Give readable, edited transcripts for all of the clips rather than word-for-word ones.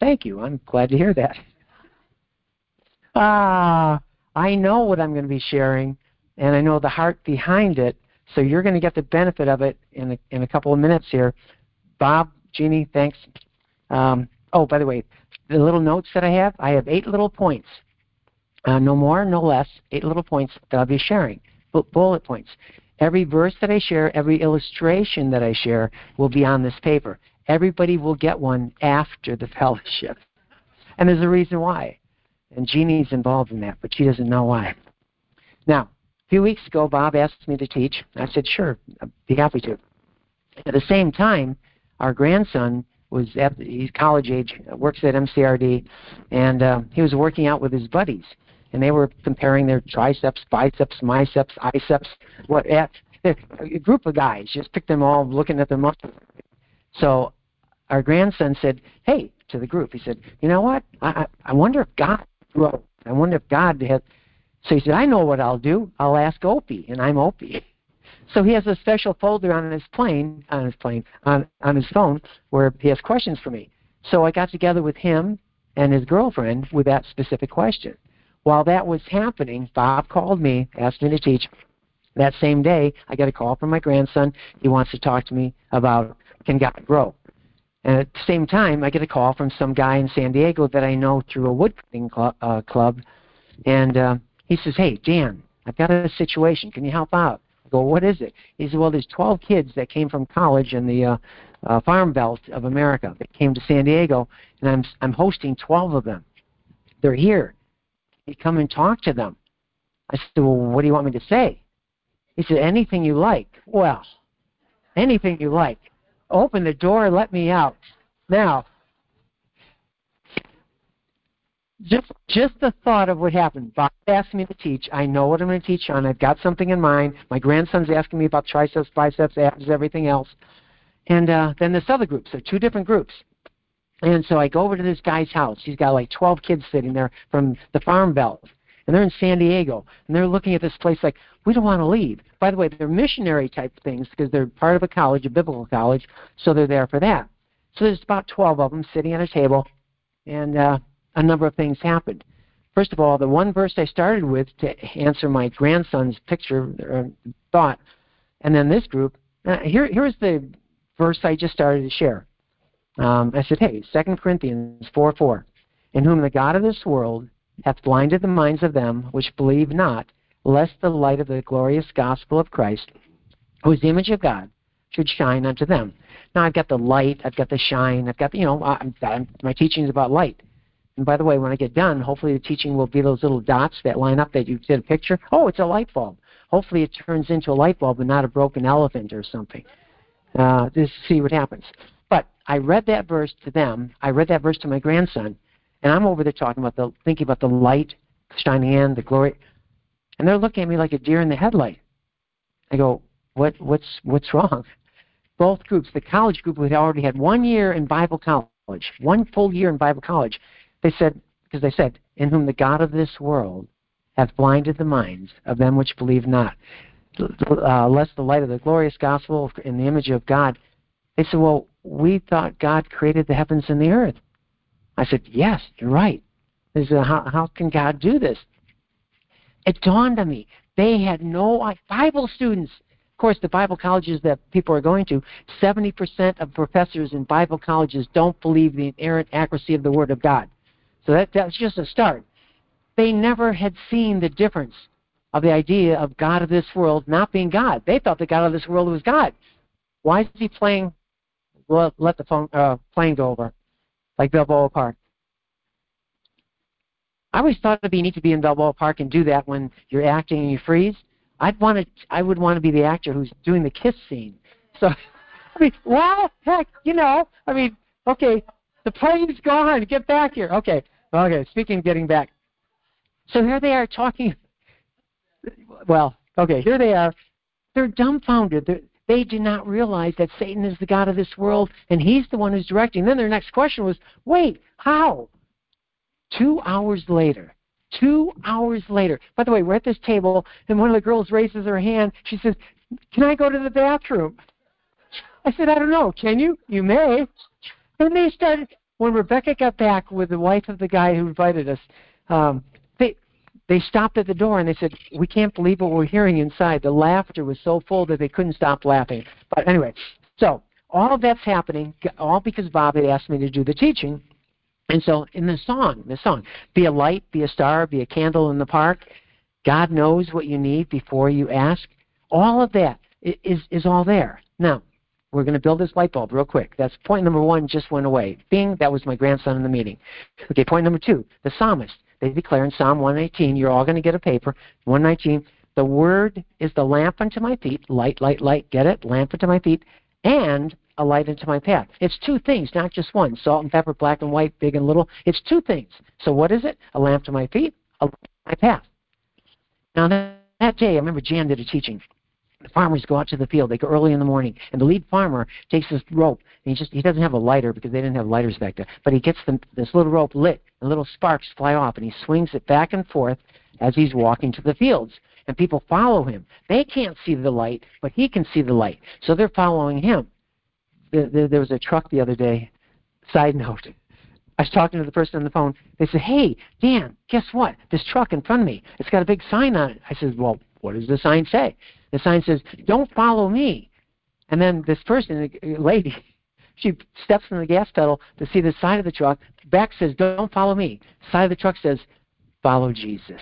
thank you. I'm glad to hear that. I know what I'm going to be sharing, and I know the heart behind it, so you're going to get the benefit of it in a couple of minutes here. Bob, Jeannie, thanks. Oh, by the way, the little notes that I have 8 little points. No more, no less, 8 little points that I'll be sharing, bullet points. Every verse that I share, every illustration that I share will be on this paper. Everybody will get one after the fellowship. And there's a reason why. And Jeannie's involved in that, but she doesn't know why. Now, a few weeks ago, Bob asked me to teach. I said, sure, I'd be happy to. At the same time, our grandson he's college age, works at MCRD, and he was working out with his buddies. And they were comparing their triceps, biceps, biceps, biceps, a group of guys, just picked them all looking at their muscles. So our grandson said, hey, to the group, he said, you know what? I wonder if God wrote. I wonder if God had. So he said, I know what I'll do. I'll ask Opie, and I'm Opie. So he has a special folder on his phone where he has questions for me. So I got together with him and his girlfriend with that specific question. While that was happening, Bob called me, asked me to teach. That same day, I got a call from my grandson. He wants to talk to me about, can God grow? And at the same time, I get a call from some guy in San Diego that I know through a woodcutting club. And he says, hey, Dan, I've got a situation. Can you help out? I go, what is it? He said, well, there's 12 kids that came from college in the farm belt of America. They came to San Diego, and I'm hosting 12 of them. They're here. You come and talk to them. I said, well, what do you want me to say? He said, anything you like. Well, anything you like. Open the door, let me out. Now, just the thought of what happened. Bob asked me to teach. I know what I'm going to teach on. I've got something in mind. My grandson's asking me about triceps, biceps, abs, everything else. And then this other group, so 2 different groups. And so I go over to this guy's house. He's got like 12 kids sitting there from the farm belt. And they're in San Diego. And they're looking at this place like, we don't want to leave. By the way, they're missionary type things because they're part of a college, a biblical college, so they're there for that. So there's about 12 of them sitting at a table, and a number of things happened. First of all, the one verse I started with to answer my grandson's thought, and then this group, here's the verse I just started to share. I said, hey, 2 Corinthians 4:4, in whom the God of this world hath blinded the minds of them which believe not, lest the light of the glorious gospel of Christ, who is the image of God, should shine unto them. Now I've got the light, I've got the shine, I've got my teaching is about light. And by the way, when I get done, hopefully the teaching will be those little dots that line up that you did a picture. Oh, it's a light bulb. Hopefully it turns into a light bulb and not a broken elephant or something. Just see what happens. But I read that verse to them. I read that verse to my grandson, and I'm over there thinking about the light shining in, the glory. And they're looking at me like a deer in the headlight. I go, what's wrong? Both groups, the college group had already had 1 year in Bible college, 1 full year in Bible college. They said, in whom the God of this world hath blinded the minds of them which believe not, lest the light of the glorious gospel in the image of God. They said, well, we thought God created the heavens and the earth. I said, yes, you're right. They said, how can God do this? It dawned on me. They had Bible students. Of course, the Bible colleges that people are going to, 70% of professors in Bible colleges don't believe the inerrant accuracy of the Word of God. So that's just a start. They never had seen the difference of the idea of God of this world not being God. They thought the God of this world was God. Why is he playing? Well, let the plane go over, like Balboa Park. I always thought it'd be neat to be in Balboa Park and do that when you're acting and you freeze. I would want to be the actor who's doing the kiss scene. So, well, heck, okay, the plane's gone. Get back here. Okay, speaking of getting back. So here they are talking. Well, okay, here they are. They're dumbfounded. They did not realize that Satan is the God of this world, and he's the one who's directing. Then their next question was, wait, how? 2 hours later. 2 hours later. By the way, we're at this table, and one of the girls raises her hand. She says, can I go to the bathroom? I said, I don't know. Can you? You may. And they started, when Rebecca got back with the wife of the guy who invited us, they stopped at the door and they said, we can't believe what we're hearing inside. The laughter was so full that they couldn't stop laughing. But anyway, so all of that's happening, all because Bob had asked me to do the teaching. And so in the song, be a light, be a star, be a candle in the park. God knows what you need before you ask. All of that is all there. Now, we're going to build this light bulb real quick. That's point number one, just went away. Bing, that was my grandson in the meeting. Okay, point number two, the psalmist. They declare in Psalm 119, you're all going to get a paper, 119, the word is the lamp unto my feet, light, light, light, get it? Lamp unto my feet, and a light unto my path. It's two things, not just one. Salt and pepper, black and white, big and little. It's two things. So what is it? A lamp to my feet, a light to my path. Now that day, I remember Jan did a teaching. The farmers go out to the field. They go early in the morning, and the lead farmer takes this rope, and he doesn't have a lighter because they didn't have lighters back there, but he gets this little rope lit, and little sparks fly off, and he swings it back and forth as he's walking to the fields, and people follow him. They can't see the light, but he can see the light, so they're following him. There was a truck the other day. Side note, I was talking to the person on the phone. They said, hey, Dan, guess what? This truck in front of me, it's got a big sign on it. I said, well, what does the sign say? The sign says, don't follow me. And then this person, a lady, she steps on the gas pedal to see the side of the truck. Back says, don't follow me. Side of the truck says, follow Jesus.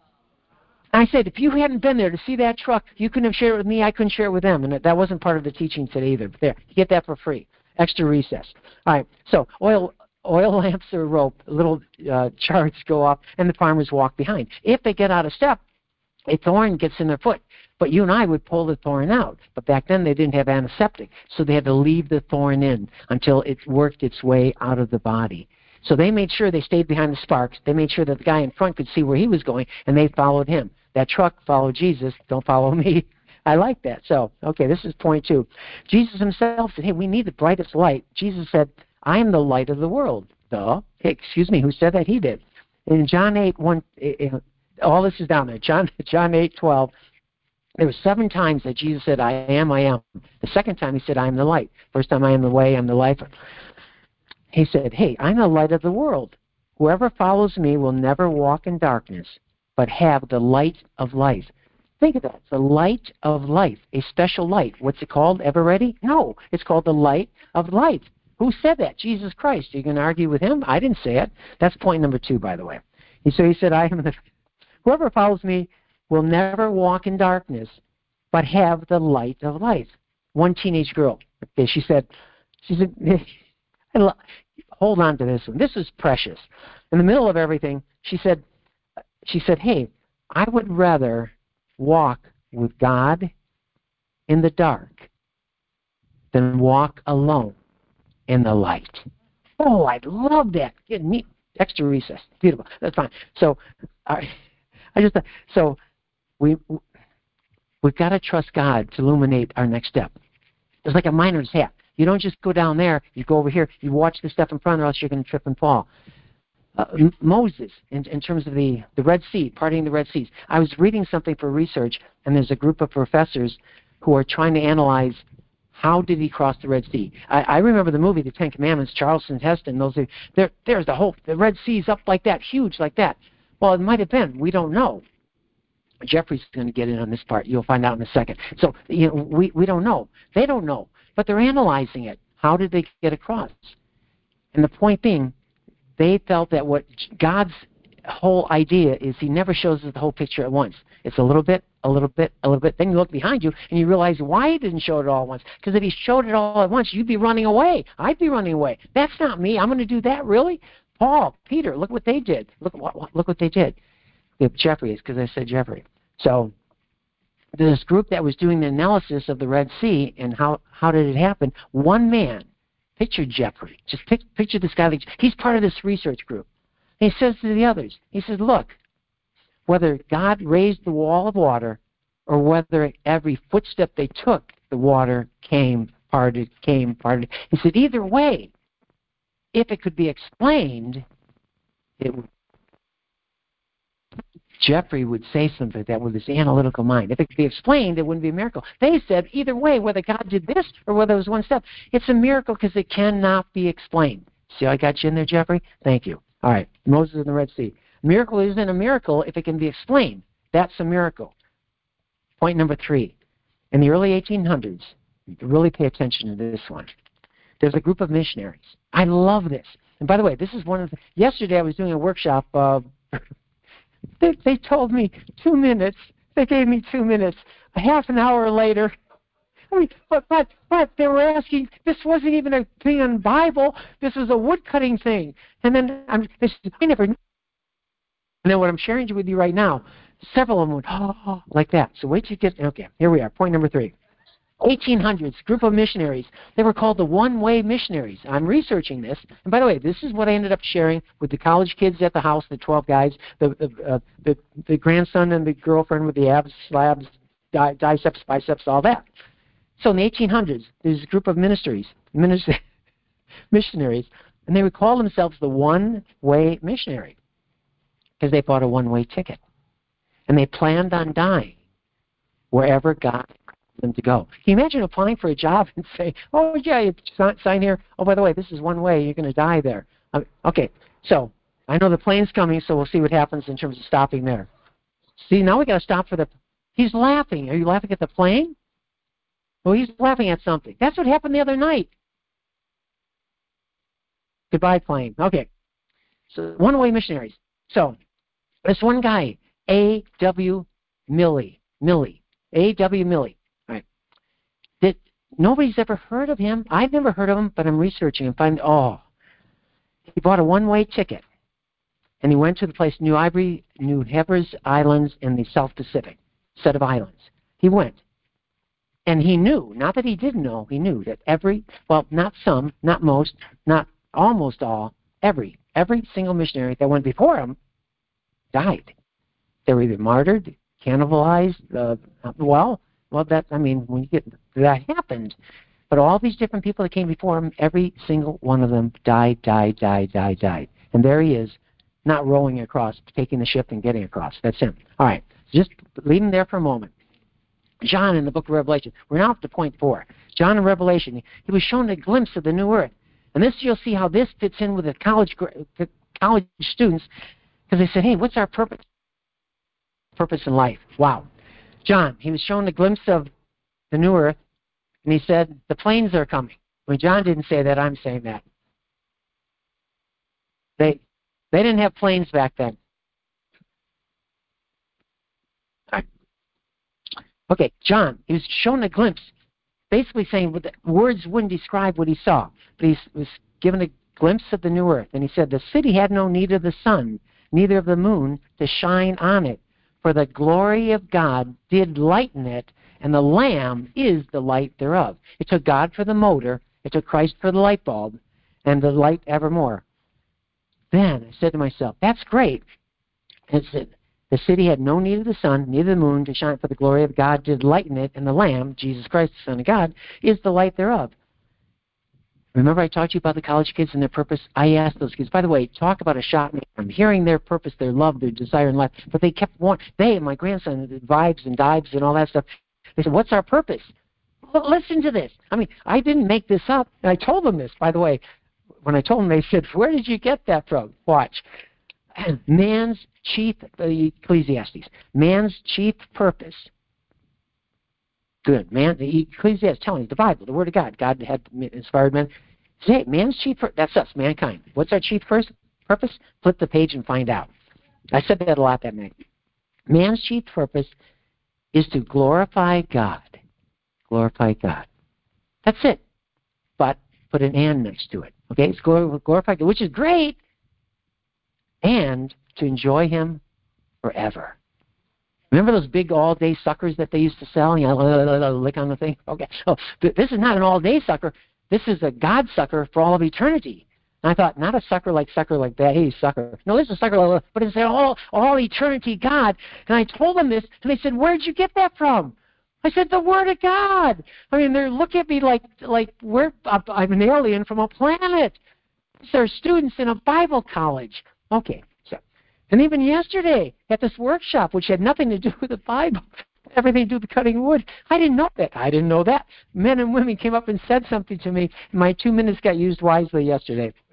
I said, if you hadn't been there to see that truck, you couldn't have shared it with me, I couldn't share it with them. And that wasn't part of the teaching today either. But there, you get that for free. Extra recess. All right, so oil lamps or rope, little charts go off, and the farmers walk behind. If they get out of step, a thorn gets in their foot. But you and I would pull the thorn out. But back then they didn't have antiseptic, so they had to leave the thorn in until it worked its way out of the body. So they made sure they stayed behind the sparks. They made sure that the guy in front could see where he was going, and they followed him. That truck followed Jesus. Don't follow me. I like that. So, okay, this is point two. Jesus himself said, hey, we need the brightest light. Jesus said, I am the light of the world. Duh. Hey, excuse me, who said that? He did. In John 8:1, all this is down there. John 8:12. There were 7 times that Jesus said, I am, I am. The second time he said, I am the light. First time, I am the way, I'm the life. He said, hey, I'm the light of the world. Whoever follows me will never walk in darkness, but have the light of life. Think of that. The light of life, a special light. What's it called? Ever ready? No. It's called the light of life. Who said that? Jesus Christ. Are you going to argue with him? I didn't say it. That's point number 2, by the way. So he said, whoever follows me will never walk in darkness, but have the light of life. One teenage girl, okay, she said, hold on to this one. This is precious. In the middle of everything, she said, hey, I would rather walk with God in the dark than walk alone in the light. Oh, I love that. Get neat. Extra recess. Beautiful. That's fine. So, we've got to trust God to illuminate our next step. It's like a miner's hat. You don't just go down there, you go over here, you watch the stuff in front or else you're going to trip and fall. Moses, in terms of the Red Sea, parting the Red Seas. I was reading something for research, and there's a group of professors who are trying to analyze how did he cross the Red Sea. I remember the movie, The 10 Commandments, Charlton Heston, there's the Red Sea's up like that, huge like that. Well, it might have been. We don't know. Jeffrey's going to get in on this part. You'll find out in a second. So, we don't know. They don't know. But they're analyzing it. How did they get across? And the point being, they felt that what God's whole idea is he never shows us the whole picture at once. It's a little bit, a little bit, a little bit. Then you look behind you and you realize why he didn't show it all at once. Because if he showed it all at once, you'd be running away. I'd be running away. That's not me. I'm going to do that, really? Paul, Peter, look what they did. Look what they did. Jeffrey, because I said Jeffrey. So this group that was doing the analysis of the Red Sea and how did it happen, one man, picture Jeffrey. Just picture this guy. He's part of this research group. And he says to the others, he says, look, whether God raised the wall of water or whether every footstep they took, the water came, parted. He said, either way, if it could be explained, Jeffrey would say something like that with his analytical mind. If it could be explained, it wouldn't be a miracle. They said, either way, whether God did this or whether it was one step, it's a miracle because it cannot be explained. See how I got you in there, Jeffrey? Thank you. All right, Moses in the Red Sea. Miracle isn't a miracle if it can be explained. That's a miracle. Point number 3. In the early 1800s, you can really pay attention to this one. There's a group of missionaries. I love this. And by the way, this is one of the... Yesterday I was doing a workshop. They told me 2 minutes. They gave me 2 minutes. A half an hour later... I mean, but they were asking, this wasn't even a thing on Bible. This was a woodcutting thing. And then I never knew. And then what I'm sharing with you right now, several of them went, oh, like that. So wait till you get, okay, here we are, point number 3. 1800s, group of missionaries. They were called the one-way missionaries. I'm researching this. And by the way, this is what I ended up sharing with the college kids at the house, the 12 guys, the grandson and the girlfriend with the abs, slabs, biceps, all that. So in the 1800s, there's a group of missionaries, and they would call themselves the one-way missionary because they bought a one-way ticket. And they planned on dying wherever God wanted them to go. Can you imagine applying for a job and say, oh, yeah, you sign here. Oh, by the way, this is one way. You're going to die there. Okay, so I know the plane's coming, so we'll see what happens in terms of stopping there. See, now we got to stop for the... He's laughing. Are you laughing at the plane? Well, he's laughing at something. That's what happened the other night. Goodbye, plane. Okay. So, one-way missionaries. So, this one guy, A.W. Millie. A.W. Millie. All right. Nobody's ever heard of him. I've never heard of him, but I'm researching and he bought a one-way ticket. And he went to the place, New Hebrides Islands in the South Pacific, set of islands. He went. And he knew, not that he didn't know, he knew that not some, not most, not almost all, every single missionary that went before him died. They were either martyred, cannibalized, that happened. But all these different people that came before him, every single one of them died. And there he is, not rowing across, taking the ship and getting across. That's him. All right, just leave him there for a moment. John in the book of Revelation. We're now up to point 4. John in Revelation, he was shown a glimpse of the new earth. And this, you'll see how this fits in with the college students, because they said, hey, what's our purpose in life? Wow. John, he was shown a glimpse of the new earth, and he said, the planes are coming. When John didn't say that, I'm saying that. They didn't have planes back then. Okay, John, he was shown a glimpse, basically saying the words wouldn't describe what he saw. But he was given a glimpse of the new earth. And he said, the city had no need of the sun, neither of the moon, to shine on it. For the glory of God did lighten it, and the Lamb is the light thereof. It took God for the motor, it took Christ for the light bulb, and the light evermore. Then I said to myself, that's great. And it said, the city had no need of the sun, neither the moon, to shine, for the glory of God did lighten it, and the Lamb, Jesus Christ, the Son of God, is the light thereof. Remember I talked to you about the college kids and their purpose? I asked those kids, by the way, talk about a shot from hearing their purpose, their love, their desire in life, but they kept wanting, they and my grandson, the vibes and dives and all that stuff, they said, what's our purpose? Well, listen to this. I mean, I didn't make this up, and I told them this, by the way. When I told them, they said, where did you get that from? Watch. Man's chief, Ecclesiastes, man's chief purpose. Good. Ecclesiastes telling you, the Bible, the Word of God. God had inspired men. Say, man's chief purpose, that's us, mankind. What's our chief purpose? Flip the page and find out. I said that a lot that night. Man's chief purpose is to glorify God. Glorify God. That's it. But put an and next to it. Okay? It's glorify God, which is great. And to enjoy Him forever. Remember those big all-day suckers that they used to sell? You know, lick on the thing? Okay. Oh, this is not an all-day sucker. This is a God sucker for all of eternity. And I thought, not a sucker like that. Hey, sucker. No, this is a sucker, but it's an all eternity God. And I told them this, and they said, where'd you get that from? I said, the Word of God. I mean, they look at me like I'm an alien from a planet. They're students in a Bible college. Okay, so, and even yesterday at this workshop, which had nothing to do with the Bible, everything to do with cutting wood, I didn't know that. Men and women came up and said something to me, and my 2 minutes got used wisely yesterday.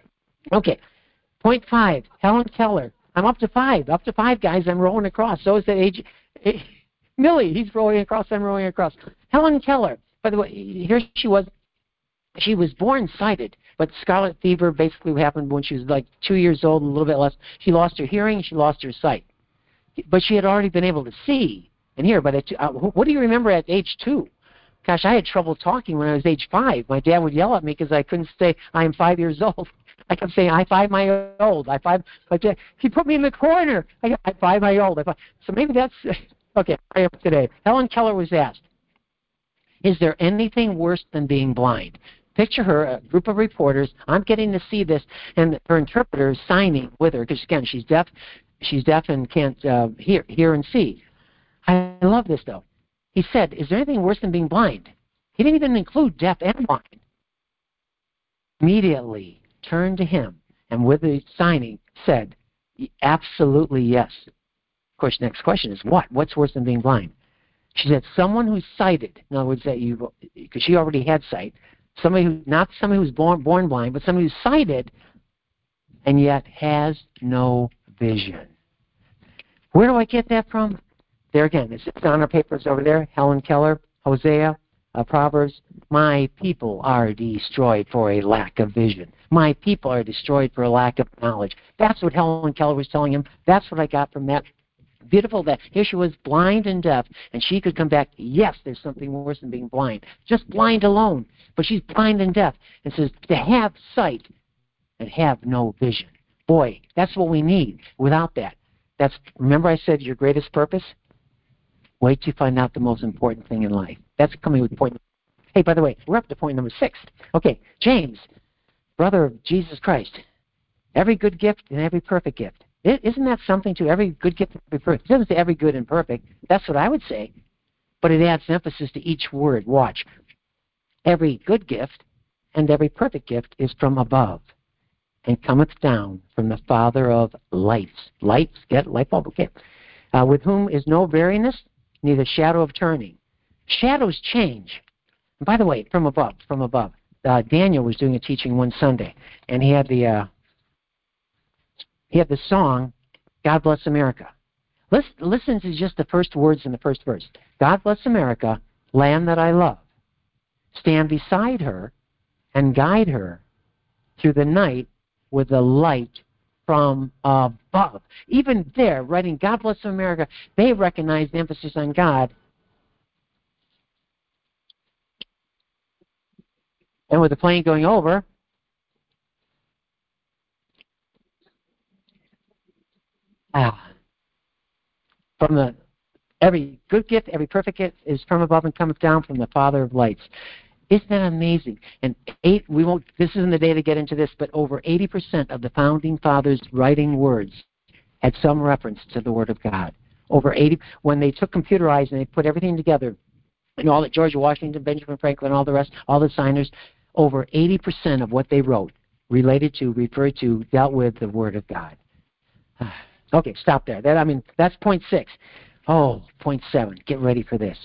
Okay. Point 5, Helen Keller. I'm up to 5. Up to 5, guys. I'm rolling across. So is that age. Millie, he's rolling across. I'm rolling across. Helen Keller. By the way, here she was. She was born sighted, but scarlet fever basically happened when she was like 2 years old, a little bit less. She lost her hearing. She lost her sight. But she had already been able to see and hear. But what do you remember at age 2? Gosh, I had trouble talking when I was age 5. My dad would yell at me because I couldn't say I am 5 years old. I kept saying, I 5 my old. I 5 my dad. He put me in the corner. I 5 my old. So maybe that's okay. I am today. Helen Keller was asked, "Is there anything worse than being blind?" Picture her, a group of reporters. I'm getting to see this, and her interpreter is signing with her because again, she's deaf. She's deaf and can't hear and see. I love this though. He said, "Is there anything worse than being blind?" He didn't even include deaf and blind. Immediately turned to him and with the signing said, "Absolutely yes." Of course, next question is what? What's worse than being blind? She said, "Someone who's sighted." In other words, that because she already had sight. Not somebody who's born blind, but somebody who's sighted and yet has no vision. Where do I get that from? There again, it's on our papers over there. Helen Keller, Hosea, Proverbs. My people are destroyed for a lack of vision. My people are destroyed for a lack of knowledge. That's what Helen Keller was telling him. That's what I got from that. Beautiful that here she was blind and deaf, and she could come back, yes, there's something worse than being blind. Just blind alone. But she's blind and deaf, and says to have sight and have no vision. Boy, that's what we need. Without that, remember I said your greatest purpose? Wait till you find out the most important thing in life. That's coming with point. Hey, by the way, we're up to point number 6. Okay, James, brother of Jesus Christ. Every good gift and every perfect gift. Isn't that something to every good gift and every perfect? It doesn't say every good and perfect. That's what I would say. But it adds emphasis to each word. Watch. Every good gift and every perfect gift is from above and cometh down from the Father of lights. Lights, get light bulb, okay. With whom is no variance, neither shadow of turning. Shadows change. And by the way, from above. Daniel was doing a teaching one Sunday, and he had the song, God Bless America. Listen to just the first words in the first verse. God bless America, land that I love. Stand beside her and guide her through the night with the light from above. Even there, writing God bless America, they recognize the emphasis on God. And with the plane going over, from every good gift, every perfect gift is from above and cometh down from the Father of lights. Isn't that amazing? And this isn't the day to get into this, but over 80% of the founding fathers' writing words had some reference to the Word of God. Over 80, when they took computerized and they put everything together, and all that George Washington, Benjamin Franklin, all the rest, all the signers, over 80% of what they wrote referred to, dealt with the Word of God. Okay, stop there. That's point 6. Oh, point 7. Get ready for this.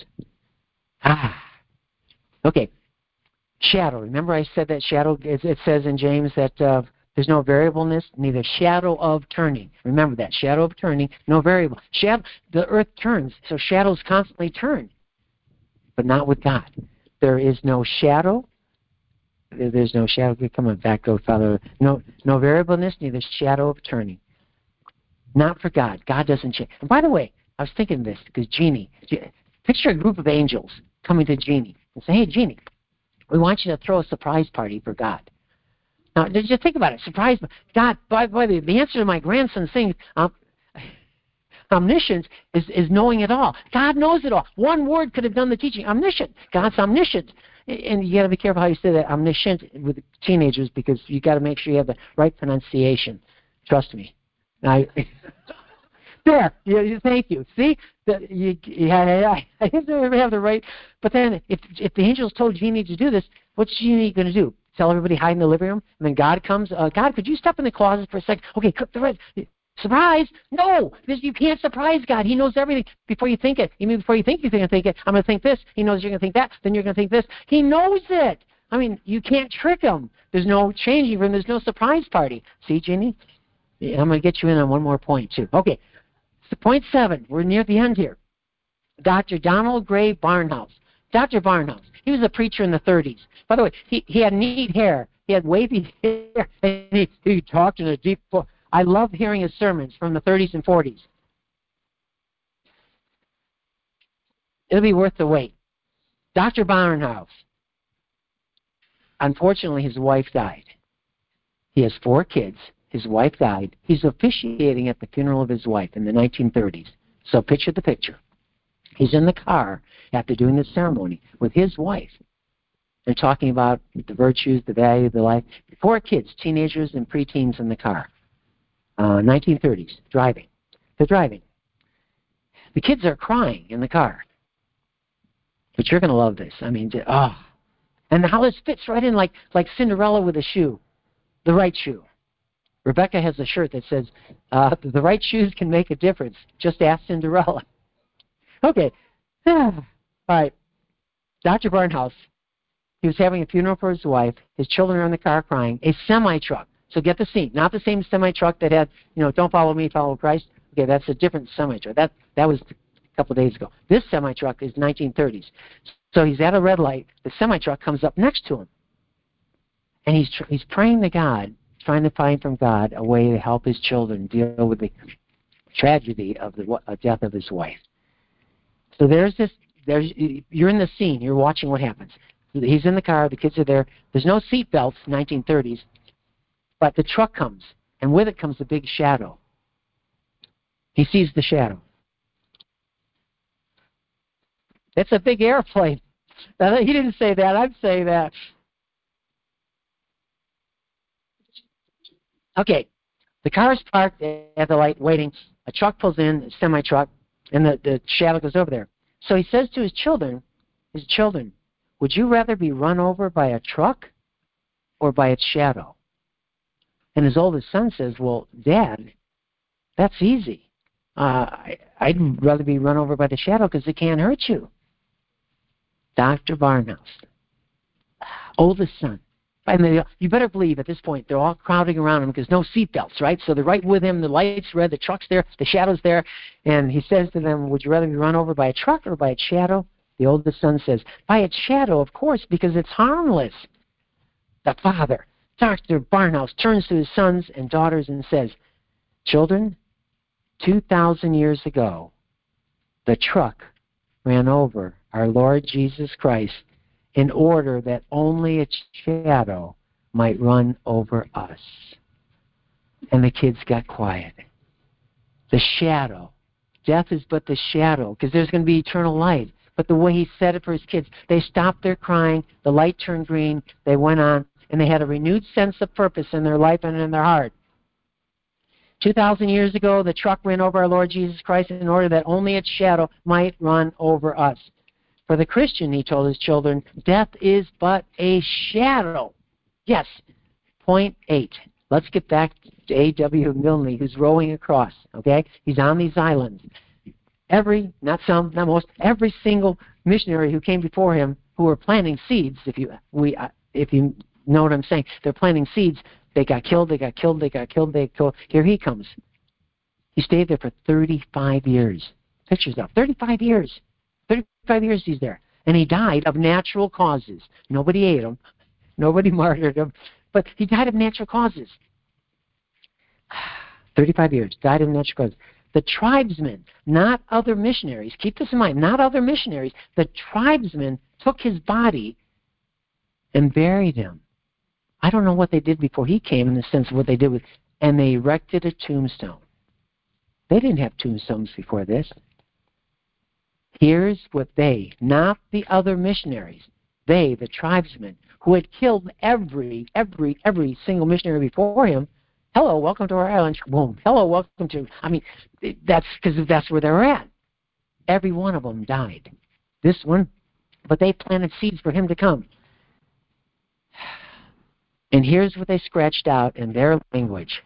Okay. Shadow. Remember I said that shadow, it says in James that there's no variableness, neither shadow of turning. Remember that. Shadow of turning, no variable. The earth turns, so shadows constantly turn. But not with God. There is no shadow. There's no shadow. Come on, back go, Father. No variableness, neither shadow of turning. Not for God. God doesn't change. And by the way, I was thinking this because Jeannie, picture a group of angels coming to Jeannie and say, "Hey, Jeannie, we want you to throw a surprise party for God." Now, just think about it. Surprise. God, by the way, the answer to my grandson's thing, omniscience, is knowing it all. God knows it all. One word could have done the teaching. Omniscient. God's omniscient. And you got to be careful how you say that, omniscient, with teenagers, because you got to make sure you have the right pronunciation. Trust me. There. Yeah, thank you. See, I didn't have the right. But then, if the angels told Jeannie to do this, what's Jeannie going to do? Tell everybody hide in the living room, and then God comes. God, could you step in the closet for a second? Okay, cook the red. Surprise! No, you can't surprise God. He knows everything before you think it. Even before you think you're going to think it, I'm going to think this. He knows you're going to think that. Then you're going to think this. He knows it. I mean, you can't trick them. There's no changing room. There's no surprise party. See, Jeannie? Yeah, I'm going to get you in on one more point, too. Okay, so point 7. We're near the end here. Dr. Donald Gray Barnhouse. Dr. Barnhouse, he was a preacher in the 30s. By the way, he had neat hair. He had wavy hair, and he talked in a deep voice. I love hearing his sermons from the 30s and 40s. It'll be worth the wait. Dr. Barnhouse, unfortunately, his wife died. He has 4 kids. His wife died. He's officiating at the funeral of his wife in the 1930s. So picture the picture. He's in the car after doing the ceremony with his wife and talking about the virtues, the value of the life. 4 kids, teenagers and preteens in the car. 1930s, driving. They're driving. The kids are crying in the car. But you're going to love this. I mean, and how this fits right in like Cinderella with a shoe, the right shoe. Rebecca has a shirt that says, the right shoes can make a difference. Just ask Cinderella. Okay. All right. Dr. Barnhouse, he was having a funeral for his wife. His children are in the car crying. A semi-truck. So get the scene. Not the same semi-truck that had, don't follow me, follow Christ. Okay, that's a different semi-truck. That was a couple of days ago. This semi-truck is 1930s. So he's at a red light. The semi-truck comes up next to him. And he's praying to God, trying to find from God a way to help his children deal with the tragedy of the death of his wife. So you're in the scene. You're watching what happens. He's in the car. The kids are there. There's no seat belts, 1930s. But the truck comes, and with it comes a big shadow. He sees the shadow. It's a big airplane. Now, he didn't say that. I'm saying that. Okay. The car is parked at the light waiting. A truck pulls in, a semi-truck, and the shadow goes over there. So he says to his children, would you rather be run over by a truck or by its shadow? And his oldest son says, well, Dad, that's easy. I'd rather be run over by the shadow because it can't hurt you. Dr. Barnhouse, oldest son. And you better believe at this point they're all crowding around him because no seatbelts, right? So they're right with him. The light's red, the truck's there, the shadow's there. And he says to them, would you rather be run over by a truck or by its shadow? The oldest son says, by its shadow, of course, because it's harmless. The father, Dr. Barnhouse, turns to his sons and daughters and says, children, 2,000 years ago, the truck ran over our Lord Jesus Christ in order that only its shadow might run over us. And the kids got quiet. The shadow. Death is but the shadow, because there's going to be eternal light. But the way he said it for his kids, they stopped their crying, the light turned green, they went on, and they had a renewed sense of purpose in their life and in their heart. 2,000 years ago, the truck ran over our Lord Jesus Christ in order that only its shadow might run over us. For the Christian, he told his children, death is but a shadow. Yes. Point 8. Let's get back to A.W. Milne, who's rowing across, okay? He's on these islands. Not some, not most, every single missionary who came before him who were planting seeds, if you know what I'm saying, they're planting seeds, they got killed. Here he comes. He stayed there for 35 years. Pictures up. 35 years. 35 years he's there. And he died of natural causes. Nobody ate him. Nobody martyred him. But he died of natural causes. 35 years. Died of natural causes. The tribesmen, not other missionaries, keep this in mind, not other missionaries, the tribesmen took his body and buried him. I don't know what they did before he came in the sense of what they did with, and they erected a tombstone. They didn't have tombstones before this. Here's what they, not the other missionaries, they, the tribesmen, who had killed every single missionary before him. Hello, welcome to our island. Boom. Hello, welcome to, that's because that's where they're at. Every one of them died. This one, but they planted seeds for him to come. And here's what they scratched out in their language.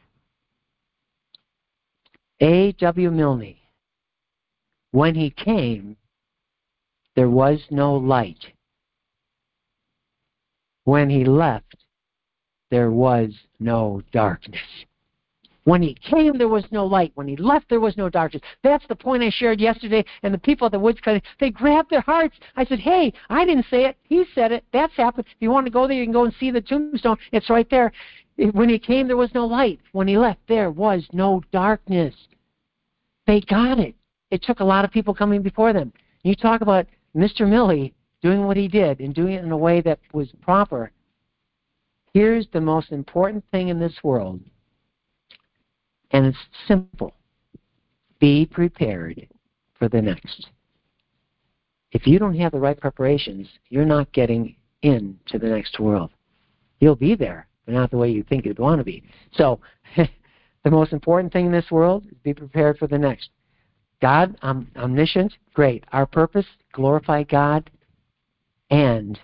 A.W. Milne, when he came, there was no light. When he left, there was no darkness. When he came, there was no light. When he left, there was no darkness. That's the point I shared yesterday, and the people at the Woods Cutting, they grabbed their hearts. I said, hey, I didn't say it. He said it. That's happened. If you want to go there, you can go and see the tombstone. It's right there. When he came, there was no light. When he left, there was no darkness. They got it. It took a lot of people coming before them. You talk about Mr. Millie doing what he did and doing it in a way that was proper. Here's the most important thing in this world, and it's simple. Be prepared for the next. If you don't have the right preparations, you're not getting into the next world. You'll be there, but not the way you think you'd want to be. So the most important thing in this world is be prepared for the next. God, omniscient, great. Our purpose, glorify God and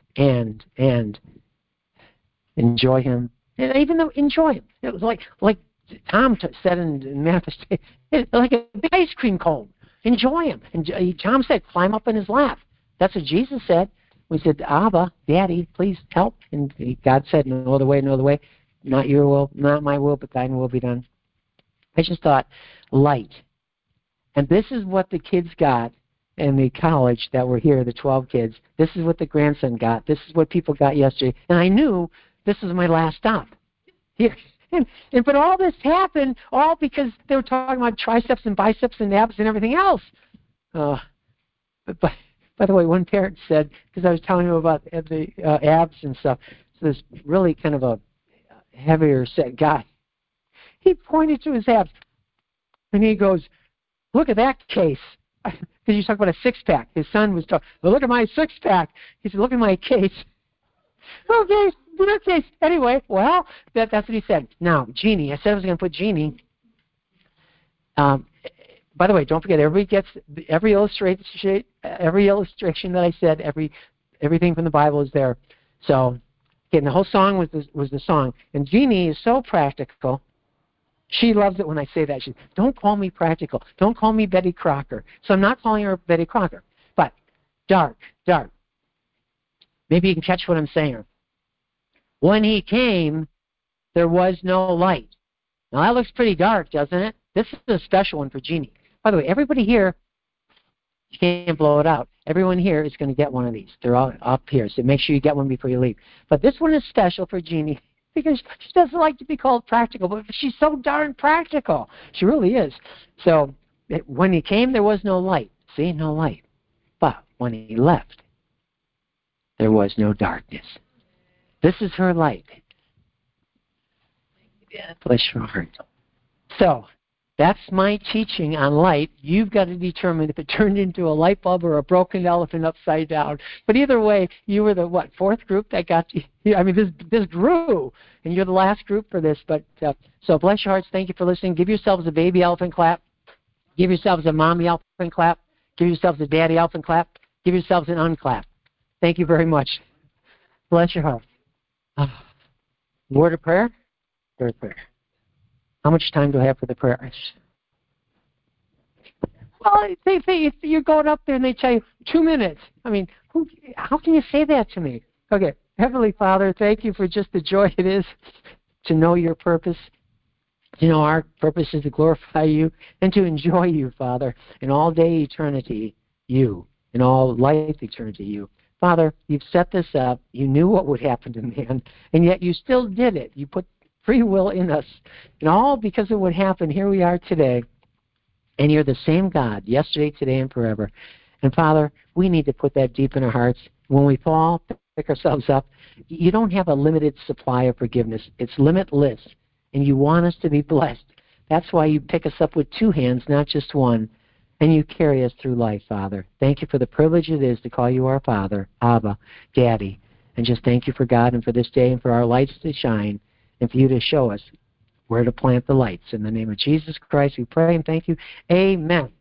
enjoy Him. And even though enjoy Him. It was like Tom said in Manifestation, like a big ice cream cone. Enjoy Him. And Tom said, climb up in His lap. That's what Jesus said. We said, Abba, Daddy, please help. And God said, no other way, no other way. Not your will, not my will, but thine will be done. I just thought, light. And this is what the kids got in the college that were here, the 12 kids. This is what the grandson got. This is what people got yesterday. And I knew this was my last stop here. But all this happened all because they were talking about triceps and biceps and abs and everything else. But by the way, one parent said, because I was telling him about the abs and stuff, so this really kind of a heavier set guy, he pointed to his abs, and he goes, look at that case. Because you talk about a six-pack. His son was talking, well, look at my six-pack. He said, look at my case. Okay, your case. Anyway, well, that's what he said. Now, Jeannie, I said I was going to put Jeannie. By the way, don't forget, everybody gets every illustration that I said, everything from the Bible is there. So, again, the whole song was the song. And Jeannie is so practical. She loves it when I say that. She says, don't call me practical. Don't call me Betty Crocker. So I'm not calling her Betty Crocker. But dark. Maybe you can catch what I'm saying. When he came, there was no light. Now that looks pretty dark, doesn't it? This is a special one for Jeannie. By the way, everybody here, you can't blow it out. Everyone here is going to get one of these. They're all up here, so make sure you get one before you leave. But this one is special for Jeannie because she doesn't like to be called practical, but she's so darn practical. She really is. So when he came, there was no light. See, no light. But when he left, there was no darkness. This is her light. Bless your heart. So, that's my teaching on light. You've got to determine if it turned into a light bulb or a broken elephant upside down. But either way, you were the, fourth group that got you? I mean, this grew, and you're the last group for this. But so bless your hearts. Thank you for listening. Give yourselves a baby elephant clap. Give yourselves a mommy elephant clap. Give yourselves a daddy elephant clap. Give yourselves an unclap. Thank you very much. Bless your heart. Word of prayer? Word of prayer. How much time do I have for the prayers? Well, you're going up there and they tell you 2 minutes. I mean, how can you say that to me? Okay, Heavenly Father, thank you for just the joy it is to know your purpose. You know, our purpose is to glorify you and to enjoy you, Father, in all day eternity, you, in all life eternity, you. Father, you've set this up. You knew what would happen to man, and yet you still did it. You put free will in us, and all because of what happened. Here we are today, and you're the same God, yesterday, today, and forever. And Father, we need to put that deep in our hearts. When we fall, pick ourselves up. You don't have a limited supply of forgiveness. It's limitless, and you want us to be blessed. That's why you pick us up with 2 hands, not just one, and you carry us through life, Father. Thank you for the privilege it is to call you our Father, Abba, Daddy, and just thank you for God and for this day and for our lights to shine and for you to show us where to plant the lights. In the name of Jesus Christ, we pray and thank you. Amen.